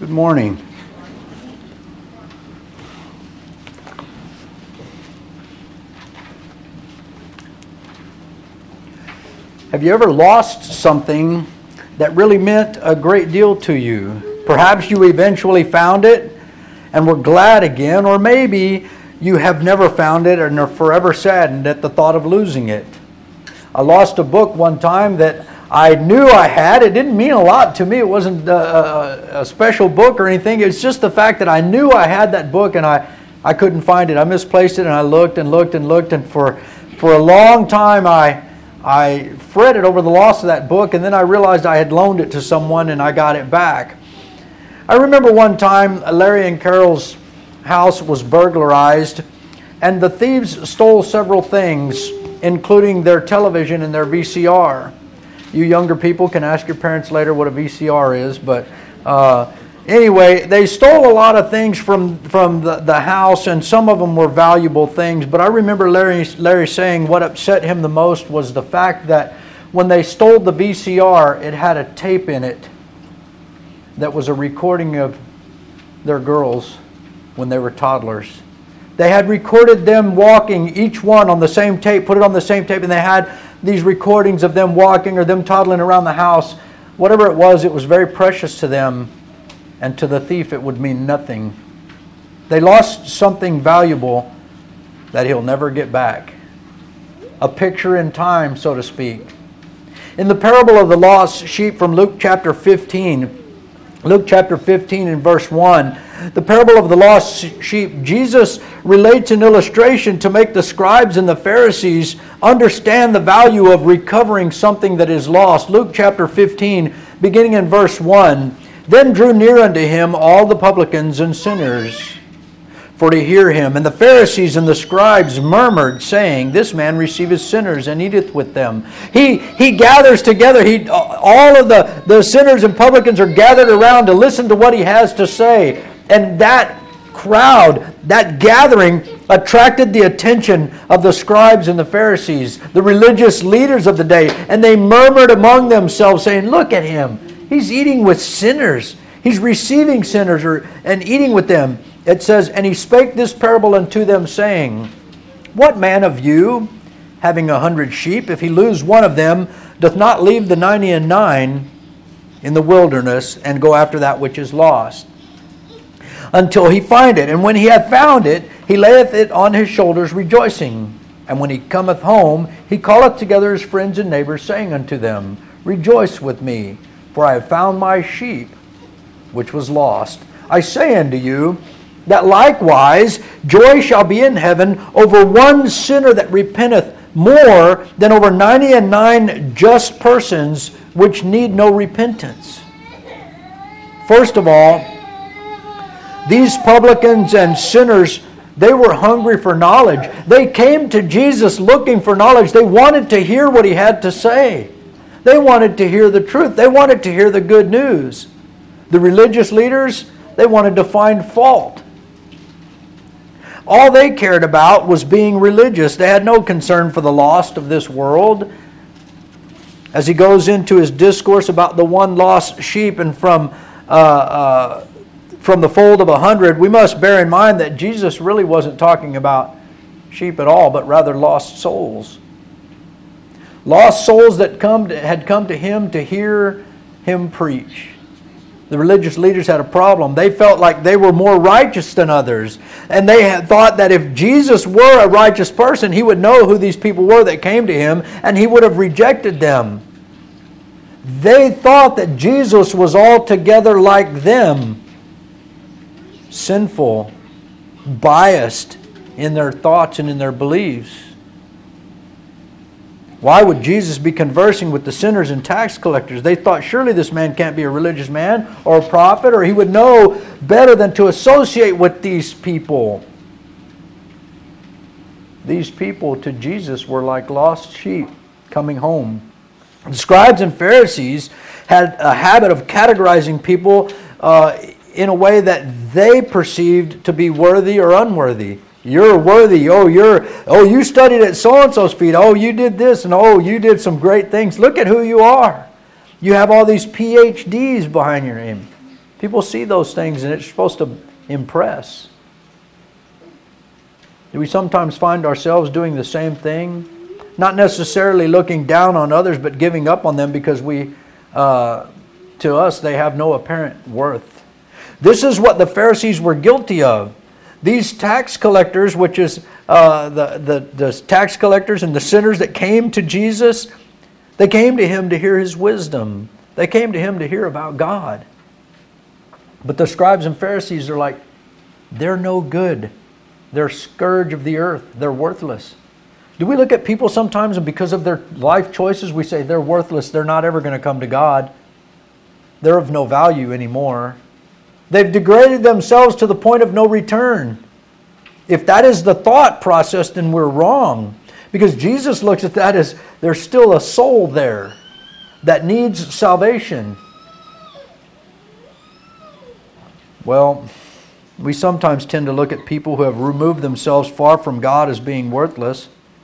Good morning. Have you ever lost something that really meant a great deal to you? Perhaps you eventually found it and were glad again, or maybe you have never found it and are forever saddened at the thought of losing it. I lost a book one time that I knew I had. It didn't mean a lot to me. It wasn't a special book or anything. It's just the fact that I knew I had that book and I couldn't find it. I misplaced it and I looked and looked and looked, and for a long time I fretted over the loss of that book, and then I realized I had loaned it to someone and I got it back. I remember one time Larry and Carol's house was burglarized, and the thieves stole several things, including their television and their VCR. You younger people can ask your parents later what a VCR is, but anyway, they stole a lot of things from the house, and some of them were valuable things. But I remember Larry saying what upset him the most was the fact that when they stole the VCR, it had a tape in it that was a recording of their girls when they were toddlers. They had recorded them walking, each one on the same tape, put it on the same tape, and they had these recordings of them walking or them toddling around the house. Whatever it was very precious to them, and to the thief it would mean nothing. They lost something valuable that he'll never get back. A picture in time, so to speak. In the parable of the lost sheep from Luke chapter 15 and verse 1, the parable of the lost sheep, Jesus relates an illustration to make the scribes and the Pharisees understand the value of recovering something that is lost. Luke chapter 15, beginning in verse 1, "Then drew near unto him all the publicans and sinners for to hear him. And the Pharisees and the scribes murmured, saying, This man receiveth sinners and eateth with them." He gathers together. All of the sinners and publicans are gathered around to listen to what he has to say. And that crowd, that gathering, attracted the attention of the scribes and the Pharisees, the religious leaders of the day. And they murmured among themselves, saying, "Look at him. He's eating with sinners. He's receiving sinners and eating with them." It says, "And he spake this parable unto them, saying, What man of you, having 100 sheep, if he lose one of them, doth not leave the 99 in the wilderness, and go after that which is lost, until he find it? And when he hath found it, he layeth it on his shoulders, rejoicing. And when he cometh home, he calleth together his friends and neighbors, saying unto them, Rejoice with me, for I have found my sheep, which was lost. I say unto you, that likewise joy shall be in heaven over one sinner that repenteth, more than over 99 just persons which need no repentance." First of all, these publicans and sinners, they were hungry for knowledge. They came to Jesus looking for knowledge. They wanted to hear what he had to say. They wanted to hear the truth. They wanted to hear the good news. The religious leaders, they wanted to find fault. All they cared about was being religious. They had no concern for the lost of this world. As he goes into his discourse about the one lost sheep and from the fold of 100, we must bear in mind that Jesus really wasn't talking about sheep at all, but rather lost souls. Lost souls that had come to him to hear him preach. The religious leaders had a problem. They felt like they were more righteous than others. And they had thought that if Jesus were a righteous person, he would know who these people were that came to him, and he would have rejected them. They thought that Jesus was altogether like them. Sinful, biased in their thoughts and in their beliefs. Why would Jesus be conversing with the sinners and tax collectors? They thought, surely this man can't be a religious man or a prophet, or he would know better than to associate with these people. These people to Jesus were like lost sheep coming home. The scribes and Pharisees had a habit of categorizing people in a way that they perceived to be worthy or unworthy. You're worthy. You studied at so-and-so's feet. Oh, you did this, and oh, you did some great things. Look at who you are. You have all these PhDs behind your name. People see those things and it's supposed to impress. Do we sometimes find ourselves doing the same thing? Not necessarily looking down on others, but giving up on them because to us, they have no apparent worth. This is what the Pharisees were guilty of. These tax collectors, which is the tax collectors and the sinners that came to Jesus, they came to Him to hear His wisdom. They came to Him to hear about God. But the scribes and Pharisees are like, they're no good. They're scourge of the earth. They're worthless. Do we look at people sometimes and because of their life choices, we say they're worthless. They're not ever going to come to God. They're of no value anymore. They've degraded themselves to the point of no return. If that is the thought process, then we're wrong. Because Jesus looks at that as there's still a soul there that needs salvation. Well, we sometimes tend to look at people who have removed themselves far from God as being worthless.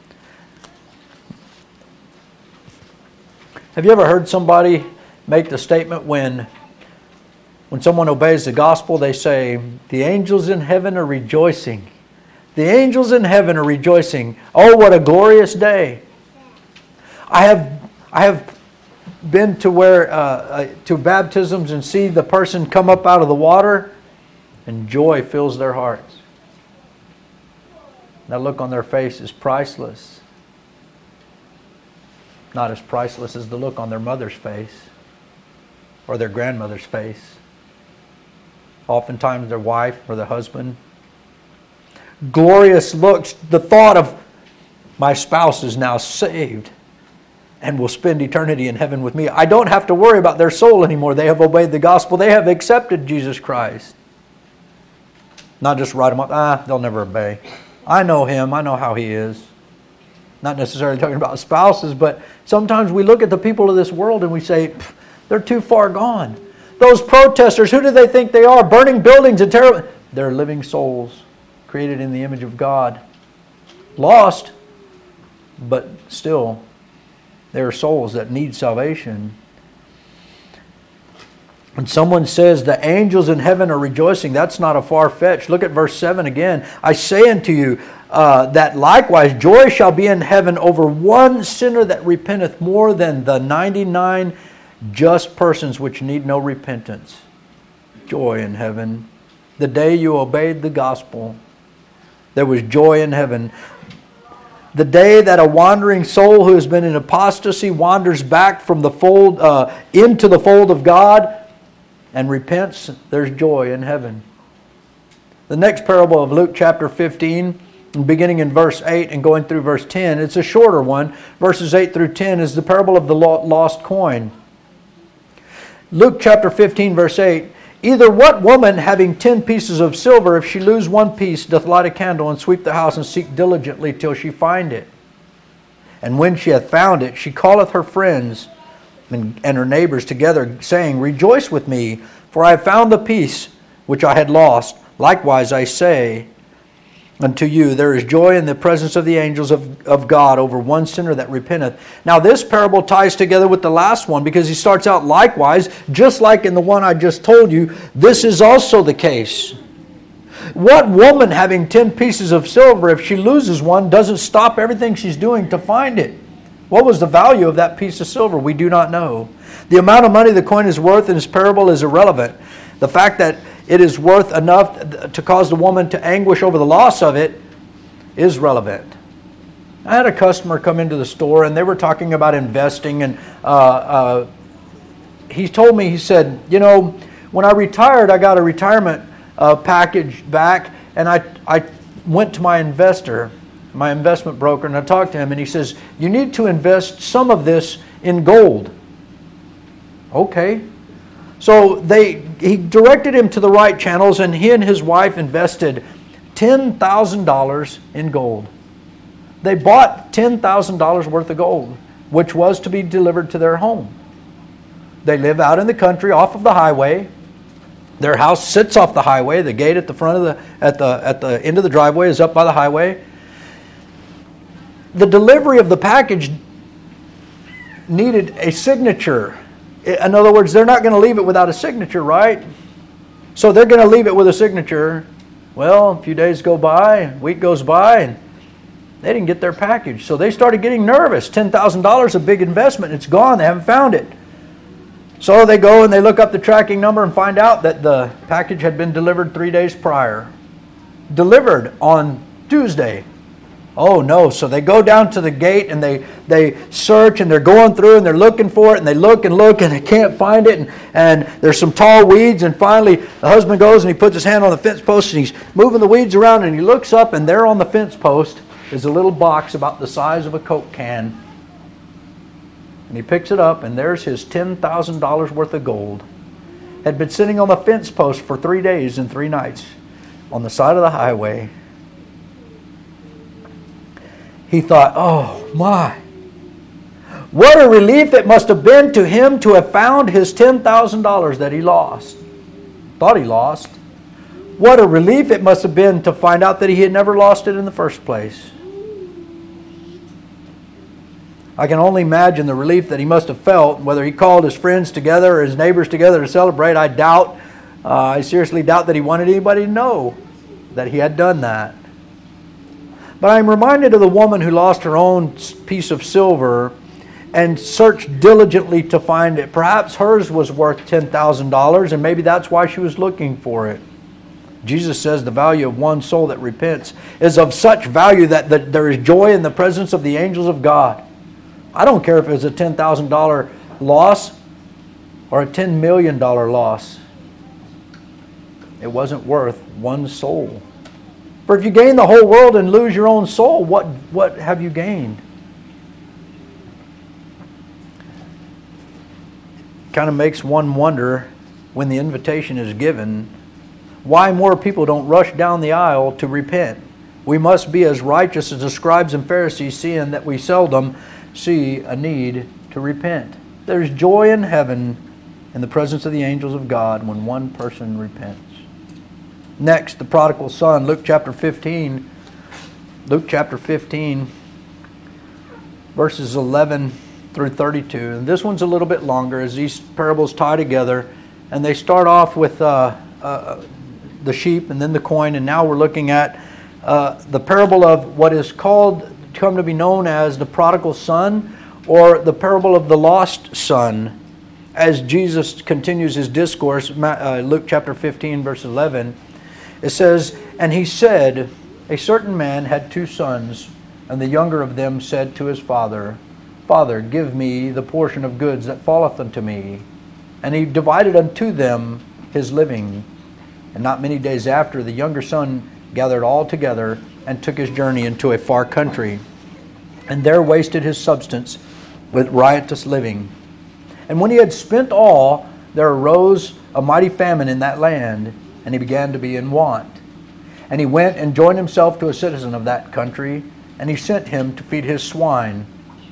Have you ever heard somebody make the statement when someone obeys the gospel, they say, the angels in heaven are rejoicing. The angels in heaven are rejoicing. Oh, what a glorious day. I have been to to baptisms and see the person come up out of the water and joy fills their hearts. That look on their face is priceless. Not as priceless as the look on their mother's face or their grandmother's face. Oftentimes their wife or their husband. Glorious looks, the thought of my spouse is now saved and will spend eternity in heaven with me. I don't have to worry about their soul anymore. They have obeyed the gospel. They have accepted Jesus Christ. Not just write them up. They'll never obey. I know him. I know how he is. Not necessarily talking about spouses, but sometimes we look at the people of this world and we say, they're too far gone. Those protesters, who do they think they are? Burning buildings and terrible. They're living souls created in the image of God. Lost, but still, they are souls that need salvation. When someone says the angels in heaven are rejoicing, that's not a far-fetched. Look at verse 7 again. I say unto you that likewise joy shall be in heaven over one sinner that repenteth more than the 99 just persons which need no repentance. Joy in heaven. The day you obeyed the gospel, there was joy in heaven. The day that a wandering soul who has been in apostasy wanders back from the fold into the fold of God and repents, there's joy in heaven. The next parable of Luke chapter 15, beginning in verse 8 and going through verse 10, it's a shorter one. Verses 8 through 10 is the parable of the lost coin. Luke chapter 15, verse 8, either what woman having 10 pieces of silver, if she lose one piece, doth light a candle and sweep the house and seek diligently till she find it? And when she hath found it, she calleth her friends and her neighbors together, saying, rejoice with me, for I have found the piece which I had lost. Likewise I say unto you, there is joy in the presence of the angels of God over one sinner that repenteth. Now this parable ties together with the last one because he starts out likewise, just like in the one I just told you, this is also the case. What woman having 10 pieces of silver, if she loses one, doesn't stop everything she's doing to find it? What was the value of that piece of silver? We do not know. The amount of money the coin is worth in this parable is irrelevant. The fact that it is worth enough to cause the woman to anguish over the loss of it is relevant. I had a customer come into the store and they were talking about investing, and he told me, he said, when I retired, I got a retirement package back, and I went to my investment broker, and I talked to him, and he says, you need to invest some of this in gold. Okay. So he directed him to the right channels, and he and his wife invested $10,000 in gold. They bought $10,000 worth of gold, which was to be delivered to their home. They live out in the country off of the highway. Their house sits off the highway. The gate at the front of at the end of the driveway is up by the highway. The delivery of the package needed a signature. In other words, they're not going to leave it without a signature, right? So they're going to leave it with a signature. Well, a few days go by, a week goes by, and they didn't get their package. So they started getting nervous. $10,000, a big investment. It's gone. They haven't found it. So they go and they look up the tracking number and find out that the package had been delivered 3 days prior. Delivered on Tuesday. Oh no, so they go down to the gate and they search and they're going through and they're looking for it and they look and they can't find it and there's some tall weeds and finally the husband goes and he puts his hand on the fence post and he's moving the weeds around and he looks up and there on the fence post is a little box about the size of a Coke can. And he picks it up and there's his $10,000 worth of gold. Had been sitting on the fence post for 3 days and 3 nights on the side of the highway. He thought, oh my, what a relief it must have been to him to have found his $10,000 that he lost. Thought he lost. What a relief it must have been to find out that he had never lost it in the first place. I can only imagine the relief that he must have felt, whether he called his friends together or his neighbors together to celebrate. I seriously doubt that he wanted anybody to know that he had done that. But I'm reminded of the woman who lost her own piece of silver and searched diligently to find it. Perhaps hers was worth $10,000 and maybe that's why she was looking for it. Jesus says the value of one soul that repents is of such value that there is joy in the presence of the angels of God. I don't care if it's a $10,000 loss or a $10 million loss. It wasn't worth one soul. For if you gain the whole world and lose your own soul, what have you gained? Kind of makes one wonder when the invitation is given, why more people don't rush down the aisle to repent. We must be as righteous as the scribes and Pharisees, seeing that we seldom see a need to repent. There's joy in heaven in the presence of the angels of God when one person repents. Next, the prodigal son, Luke chapter 15. Luke chapter 15, verses 11 through 32. And this one's a little bit longer as these parables tie together. And they start off with the sheep and then the coin. And now we're looking at the parable of what is come to be known as the prodigal son, or the parable of the lost son. As Jesus continues his discourse, Luke chapter 15, verse 11, it says, "And he said, a certain man had 2 sons, and the younger of them said to his father, Father, give me the portion of goods that falleth unto me. And he divided unto them his living. And not many days after, the younger son gathered all together and took his journey into a far country, and there wasted his substance with riotous living. And when he had spent all, there arose a mighty famine in that land, and he began to be in want. And he went and joined himself to a citizen of that country, and he sent him to feed his swine.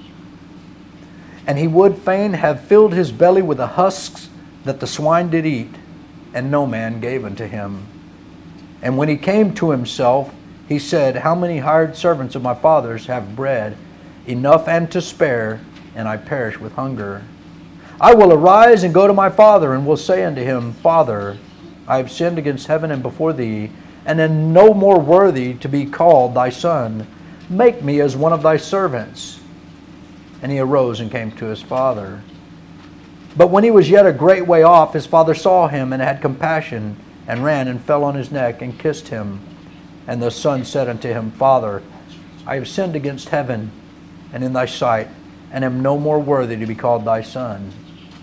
And he would fain have filled his belly with the husks that the swine did eat, and no man gave unto him. And when he came to himself, he said, How many hired servants of my father's have bread enough and to spare, and I perish with hunger? I will arise and go to my father, and will say unto him, Father, I have sinned against heaven and before thee, and am no more worthy to be called thy son. Make me as one of thy servants. And he arose and came to his father. But when he was yet a great way off, his father saw him and had compassion, and ran and fell on his neck and kissed him. And the son said unto him, Father, I have sinned against heaven and in thy sight, and am no more worthy to be called thy son.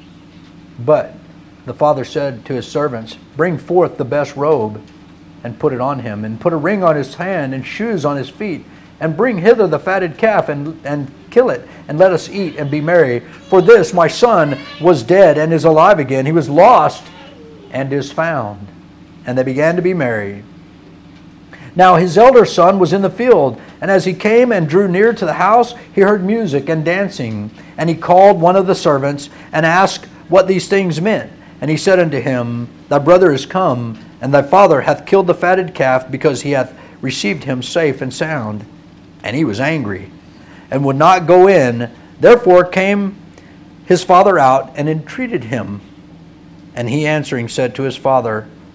But the father said to his servants, Bring forth the best robe, and put it on him, and put a ring on his hand, and shoes on his feet, and bring hither the fatted calf, and kill it, and let us eat and be merry. For this my son was dead, and is alive again. He was lost, and is found. And they began to be merry. Now his elder son was in the field, and as he came and drew near to the house, he heard music and dancing. And he called one of the servants, and asked what these things meant. And he said unto him, Thy brother is come, and thy father hath killed the fatted calf, because he hath received him safe and sound. And he was angry, and would not go in. Therefore came his father out, and entreated him. And he answering said to his father,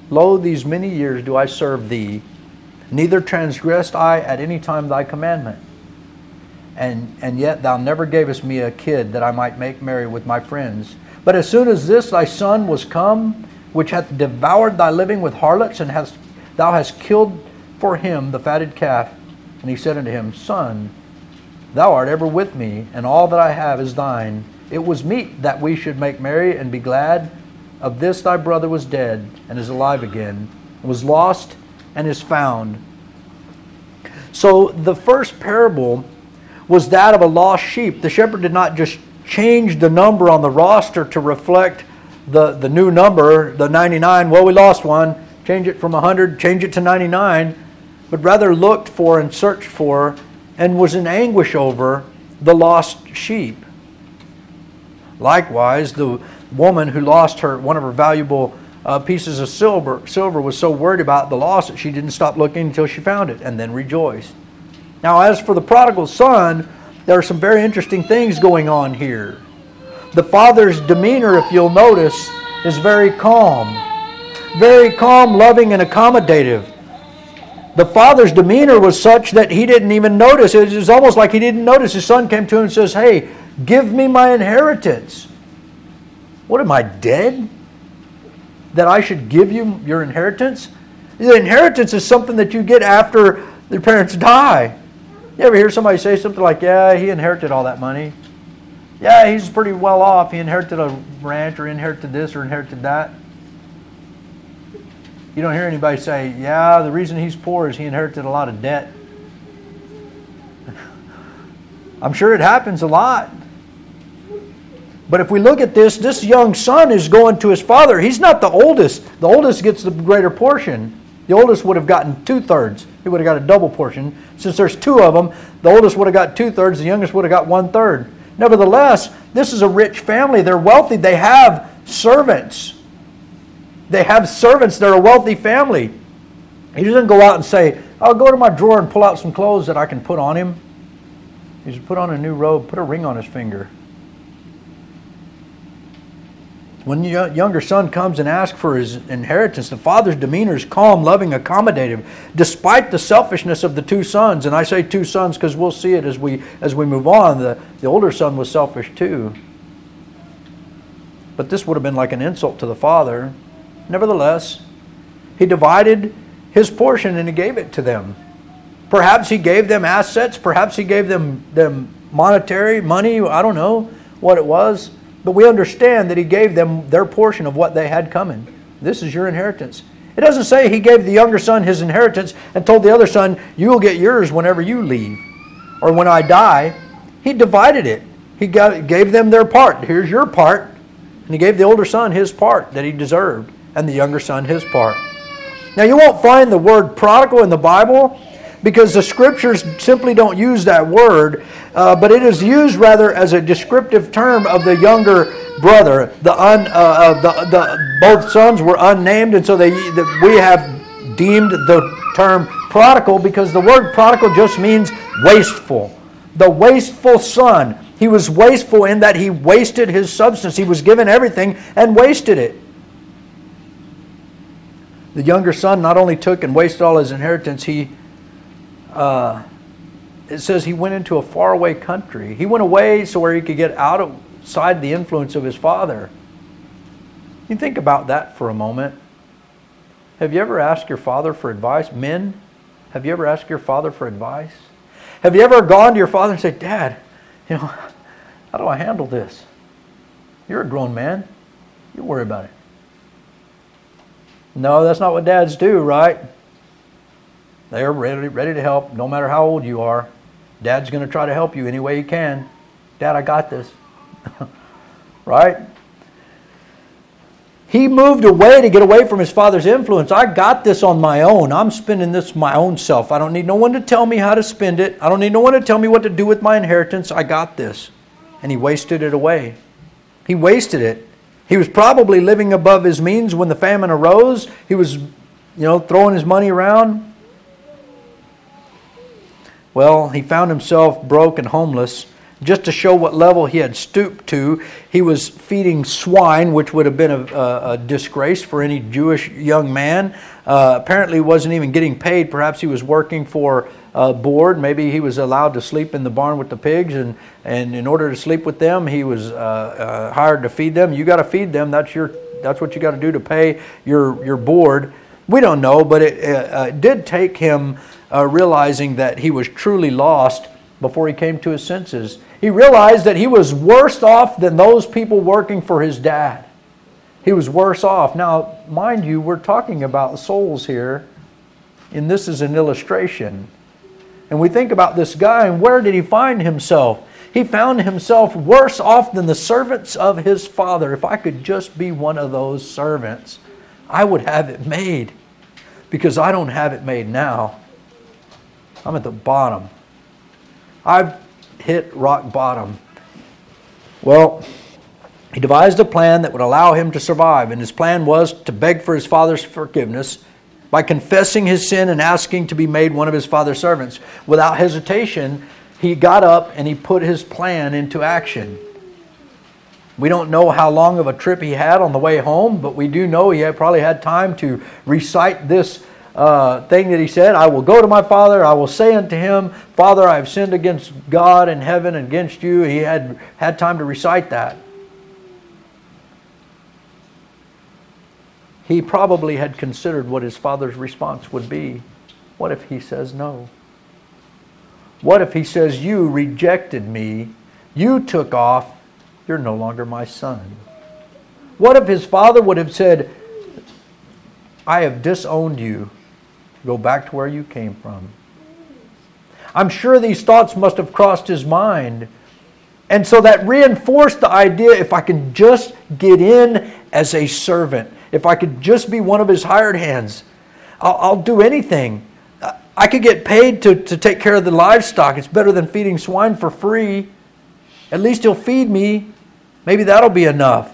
Lo, these many years do I serve thee, neither transgressed I at any time thy commandment. And yet thou never gavest me a kid that I might make merry with my friends. But as soon as this thy son was come, which hath devoured thy living with harlots, and thou hast killed for him the fatted calf. And he said unto him, Son, thou art ever with me, and all that I have is thine. It was meet that we should make merry and be glad. Of this thy brother was dead, and is alive again, and was lost, and is found. So the first parable was that of a lost sheep. The shepherd did not just change the number on the roster to reflect the new number, the 99. Well, we lost one. Change it from 100, change it to 99. But rather looked for and searched for and was in anguish over the lost sheep. Likewise, the woman who lost one of her valuable pieces of silver was so worried about the loss that she didn't stop looking until she found it, and then rejoiced. Now, as for the prodigal son, there are some very interesting things going on here. The father's demeanor, if you'll notice, is very calm, loving, and accommodative. The father's demeanor was such that he didn't even notice. It was almost like he didn't notice. His son came to him and says, Hey, give me my inheritance. What, am I dead? That I should give you your inheritance? The inheritance is something that you get after your parents die. You ever hear somebody say something like, yeah, he inherited all that money. Yeah, he's pretty well off. He inherited a ranch, or inherited this, or inherited that. You don't hear anybody say, yeah, the reason he's poor is he inherited a lot of debt. I'm sure it happens a lot. But if we look at this young son is going to his father. He's not the oldest. The oldest gets the greater portion. The oldest would have gotten 2/3. He would have got a double portion. Since there's two of them, the oldest would have got 2/3. The youngest would have got 1/3. Nevertheless, this is a rich family. They're wealthy. They have servants. They're a wealthy family. He doesn't go out and say, I'll go to my drawer and pull out some clothes that I can put on him. He just put on a new robe, put a ring on his finger. When the younger son comes and asks for his inheritance, the father's demeanor is calm, loving, accommodative, despite the selfishness of the two sons. And I say two sons because we'll see it as we move on. The older son was selfish too. But this would have been like an insult to the father. Nevertheless, he divided his portion and he gave it to them. Perhaps he gave them assets. Perhaps he gave them monetary money. I don't know what it was. But we understand that he gave them their portion of what they had coming. This is your inheritance. It doesn't say he gave the younger son his inheritance and told the other son, you will get yours whenever you leave, or when I die. He divided it. He gave them their part. Here's your part. And he gave the older son his part that he deserved, and the younger son his part. Now, you won't find the word prodigal in the Bible because the scriptures simply don't use that word, but it is used rather as a descriptive term of the younger brother. Both sons were unnamed, and so we have deemed the term prodigal because the word prodigal just means wasteful. The wasteful son. He was wasteful in that he wasted his substance. He was given everything and wasted it. The younger son not only took and wasted all his inheritance, it says he went into a faraway country. He went away so where he could get outside the influence of his father. You think about that for a moment. Have you ever asked your father for advice? Men, have you ever asked your father for advice? Have you ever gone to your father and said, Dad, how do I handle this? You're a grown man. You worry about it. No, that's not what dads do, right? They're ready to help, no matter how old you are. Dad's going to try to help you any way he can. Dad, I got this. Right? He moved away to get away from his father's influence. I got this on my own. I'm spending this my own self. I don't need no one to tell me how to spend it. I don't need no one to tell me what to do with my inheritance. I got this. And he wasted it away. He wasted it. He was probably living above his means when the famine arose. He was, throwing his money around. Well, he found himself broke and homeless. Just to show what level he had stooped to, he was feeding swine, which would have been a disgrace for any Jewish young man. Apparently he wasn't even getting paid. Perhaps he was working for board. Maybe he was allowed to sleep in the barn with the pigs, and in order to sleep with them, he was hired to feed them. You got to feed them. That's what you got to do to pay your board. We don't know, but it did take him realizing that he was truly lost before he came to his senses. He realized that he was worse off than those people working for his dad. He was worse off. Now, mind you, we're talking about souls here, and this is an illustration. And we think about this guy, and where did he find himself? He found himself worse off than the servants of his father. If I could just be one of those servants, I would have it made. Because I don't have it made now. I'm at the bottom. I've hit rock bottom. Well, he devised a plan that would allow him to survive, and his plan was to beg for his father's forgiveness by confessing his sin and asking to be made one of his father's servants. Without hesitation, he got up and he put his plan into action. We don't know how long of a trip he had on the way home, but we do know he probably had time to recite this thing that he said. I will go to my father, I will say unto him, Father, I have sinned against God and heaven and against you. He had time to recite that. He probably had considered what his father's response would be. What if he says no? What if he says, you rejected me, you took off, you're no longer my son? What if his father would have said, I have disowned you. Go back to where you came from. I'm sure these thoughts must have crossed his mind. And so that reinforced the idea, if I can just get in as a servant, if I could just be one of his hired hands, I'll do anything. I could get paid to take care of the livestock. It's better than feeding swine for free. At least he'll feed me. Maybe that'll be enough.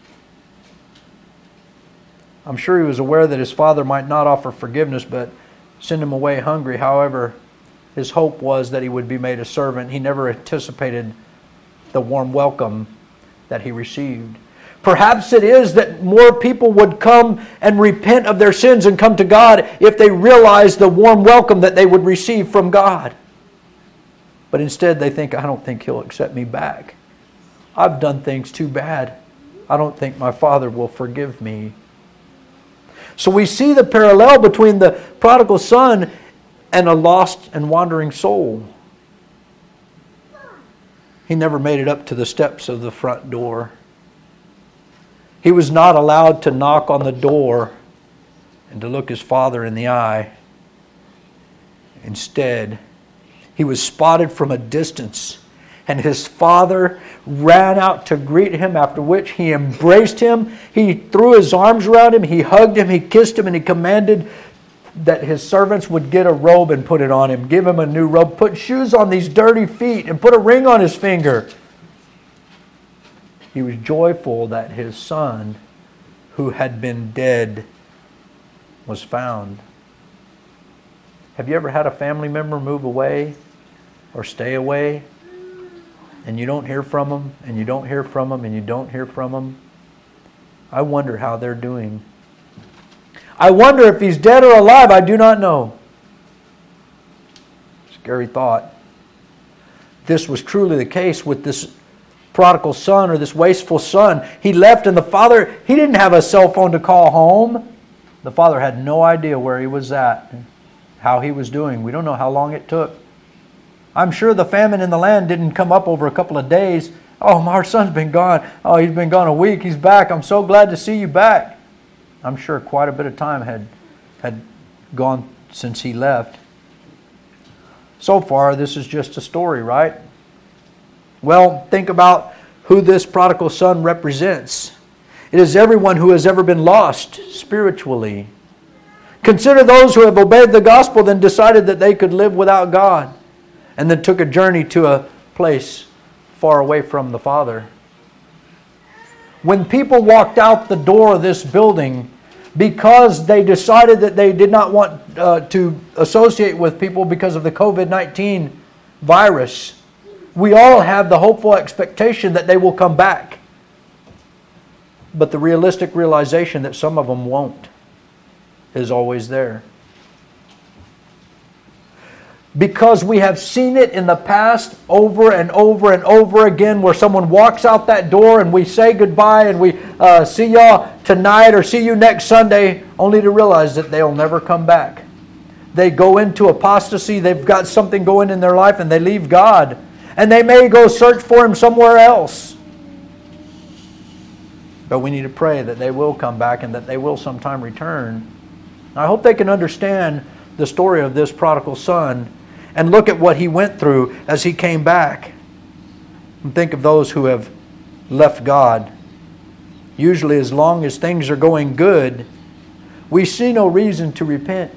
I'm sure he was aware that his father might not offer forgiveness, but send him away hungry. However, his hope was that he would be made a servant. He never anticipated the warm welcome that he received. Perhaps it is that more people would come and repent of their sins and come to God if they realized the warm welcome that they would receive from God. But instead they think, I don't think He'll accept me back. I've done things too bad. I don't think my Father will forgive me. So we see the parallel between the prodigal son and a lost and wandering soul. He never made it up to the steps of the front door. He was not allowed to knock on the door and to look his father in the eye. Instead, he was spotted from a distance, and his father ran out to greet him, after which he embraced him. He threw his arms around him, he hugged him, he kissed him, and he commanded that his servants would get a robe and put it on him, give him a new robe, put shoes on these dirty feet, and put a ring on his finger. He was joyful that his son, who had been dead, was found. Have you ever had a family member move away or stay away, and you don't hear from them, and you don't hear from them, and you don't hear from them? I wonder how they're doing. I wonder if he's dead or alive. I do not know. Scary thought. This was truly the case with this prodigal son, or this wasteful son. He left, and the father, he didn't have a cell phone to call home. The father had no idea where he was at, how he was doing. We don't know how long it took. I'm sure the famine in the land didn't come up over a couple of days. Oh, our son's been gone. Oh, he's been gone a week. He's back. I'm so glad to see you back. I'm sure quite a bit of time had gone since he left. So far, this is just a story, right? Well, think about who this prodigal son represents. It is everyone who has ever been lost spiritually. Consider those who have obeyed the gospel, then decided that they could live without God, and then took a journey to a place far away from the Father. When people walked out the door of this building because they decided that they did not want to associate with people because of the COVID-19 virus, We all have the hopeful expectation that they will come back. But the realistic realization that some of them won't is always there. Because we have seen it in the past over and over and over again, where someone walks out that door and we say goodbye and we see y'all tonight or see you next Sunday, only to realize that they'll never come back. They go into apostasy, they've got something going in their life, and they leave God. And they may go search for Him somewhere else. But we need to pray that they will come back and that they will sometime return. I hope they can understand the story of this prodigal son and look at what he went through as he came back. And think of those who have left God. Usually, as long as things are going good, we see no reason to repent.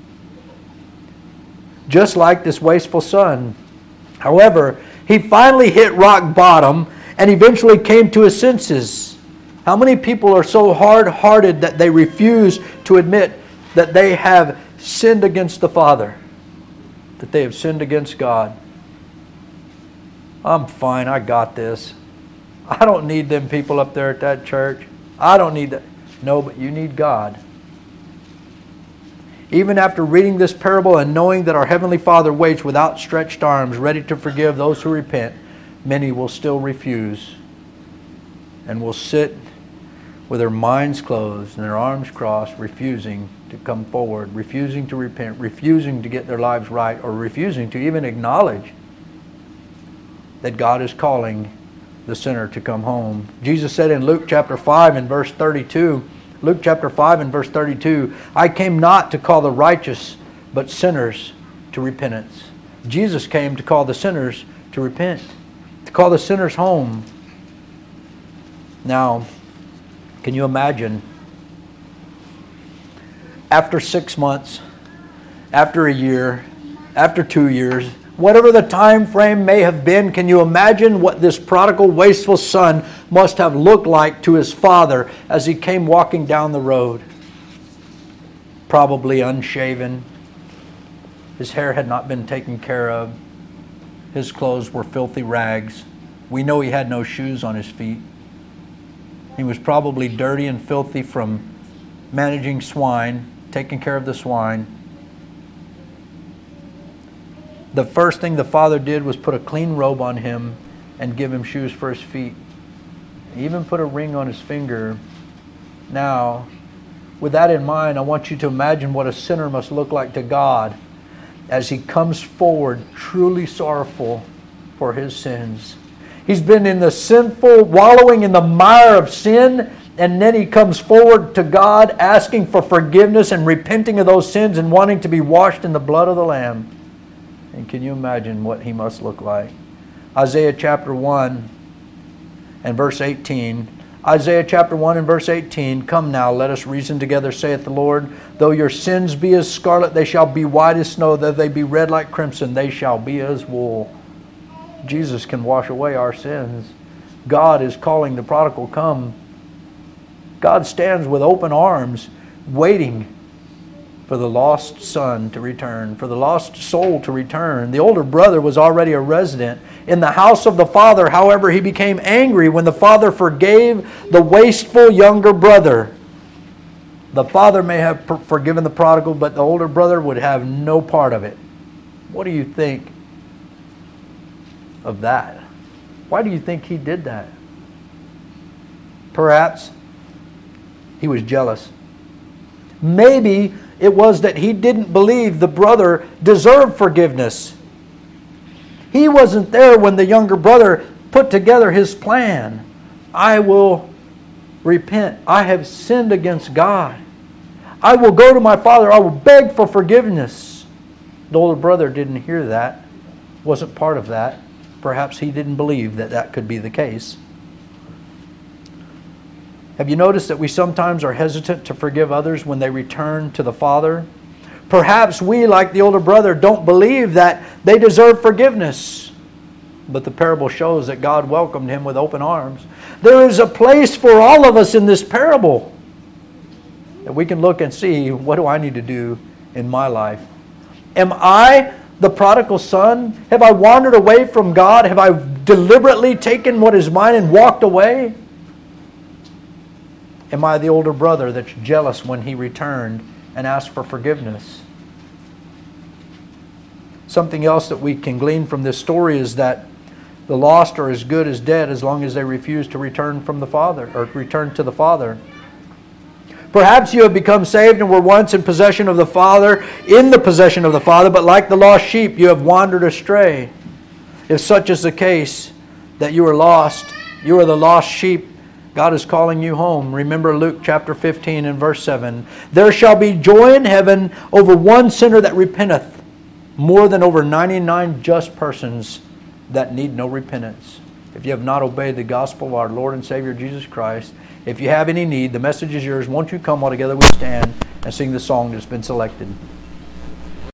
Just like this wasteful son. However, he finally hit rock bottom and eventually came to his senses. How many people are so hard-hearted that they refuse to admit that they have sinned against the Father? That they have sinned against God? I'm fine, I got this. I don't need them people up there at that church. I don't need that. No, but you need God. Even after reading this parable and knowing that our Heavenly Father waits with outstretched arms, ready to forgive those who repent, many will still refuse and will sit with their minds closed and their arms crossed, refusing to come forward, refusing to repent, refusing to get their lives right, or refusing to even acknowledge that God is calling the sinner to come home. Jesus said in Luke chapter 5 and verse 32, Luke chapter 5 and verse 32, I came not to call the righteous, but sinners to repentance. Jesus came to call the sinners to repent, to call the sinners home. Now, can you imagine, after 6 months, after a year, after 2 years, whatever the time frame may have been, can you imagine what this prodigal, wasteful son must have looked like to his father as he came walking down the road? Probably unshaven. His hair had not been taken care of. His clothes were filthy rags. We know he had no shoes on his feet. He was probably dirty and filthy from managing swine, taking care of the swine. The first thing the father did was put a clean robe on him and give him shoes for his feet. He even put a ring on his finger. Now, with that in mind, I want you to imagine what a sinner must look like to God as he comes forward truly sorrowful for his sins. He's been in the sinful, wallowing in the mire of sin, and then he comes forward to God asking for forgiveness and repenting of those sins and wanting to be washed in the blood of the Lamb. And can you imagine what he must look like? Isaiah chapter 1 and verse 18. Isaiah chapter 1 and verse 18. Come now, let us reason together, saith the Lord. Though your sins be as scarlet, they shall be white as snow. Though they be red like crimson, they shall be as wool. Jesus can wash away our sins. God is calling the prodigal, come. God stands with open arms, waiting for the lost son to return, for the lost soul to return. The older brother was already a resident in the house of the father. However, he became angry when the father forgave the wasteful younger brother. The father may have forgiven the prodigal, but the older brother would have no part of it. What do you think of that? Why do you think he did that? Perhaps he was jealous. Maybe it was that he didn't believe the brother deserved forgiveness. He wasn't there when the younger brother put together his plan. I will repent. I have sinned against God. I will go to my father. I will beg for forgiveness. The older brother didn't hear that, wasn't part of that. Perhaps he didn't believe that that could be the case. Have you noticed that we sometimes are hesitant to forgive others when they return to the Father? Perhaps we, like the older brother, don't believe that they deserve forgiveness. But the parable shows that God welcomed him with open arms. There is a place for all of us in this parable. That we can look and see, what do I need to do in my life? Am I the prodigal son? Have I wandered away from God? Have I deliberately taken what is mine and walked away? Am I the older brother that's jealous when he returned and asked for forgiveness? Something else that we can glean from this story is that the lost are as good as dead as long as they refuse to return from the Father, or return to the Father. Perhaps you have become saved and were once in possession of the Father, but like the lost sheep, you have wandered astray. If such is the case, that you are lost, you are the lost sheep, God is calling you home. Remember Luke chapter 15 and verse 7. There shall be joy in heaven over one sinner that repenteth, more than over 99 just persons that need no repentance. If you have not obeyed the gospel of our Lord and Savior Jesus Christ, if you have any need, the message is yours. Won't you come while together we stand and sing the song that's been selected?